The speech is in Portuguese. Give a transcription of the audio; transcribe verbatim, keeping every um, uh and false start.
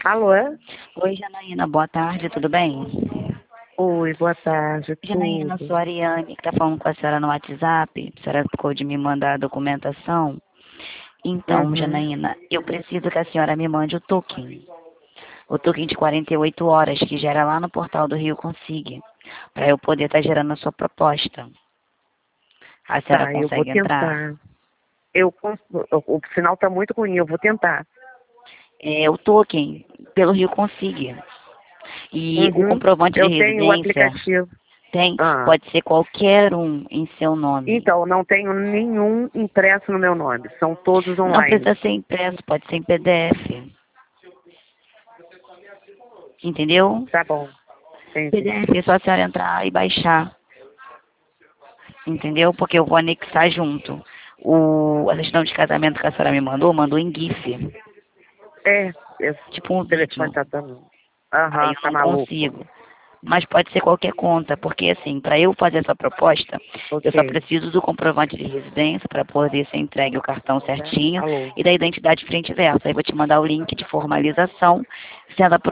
Alô? É? Oi, Janaína, boa tarde, tudo bem? Oi, boa tarde, Janaína, tudo. sou a Ariane, que está falando com a senhora no WhatsApp. A senhora ficou de me mandar a documentação. Então, Uhum. Janaína, eu preciso que a senhora me mande o token. O token de quarenta e oito horas, que gera lá no portal do Rio Consigue, para eu poder estar gerando a sua proposta. A senhora Tá, eu vou consegue entrar? tentar. Eu, cons- o, o sinal tá muito ruim, eu vou tentar. É o token pelo Rio Consigue. E o Uhum. comprovante de Eu tenho o residência aplicativo. tem, Ah. pode ser qualquer um em seu nome. Então, não tenho nenhum impresso no meu nome, são todos Não online. precisa ser impresso, pode ser em P D F. Entendeu? Tá bom, entendi. P D F é só a senhora entrar e baixar. Entendeu? Porque eu vou anexar junto. O, a certidão de casamento que a senhora me mandou, mandou em GIF. É, esse Tipo um telefone vídeo. tá dando. Aí Aham, eu tá não maluco. consigo. Mas pode ser qualquer conta, porque assim, para eu fazer essa proposta, eu só Ok. preciso do comprovante de residência para poder ser entregue o cartão certinho Alô? e da identidade frente e verso. Aí vou te mandar o link de formalização, sendo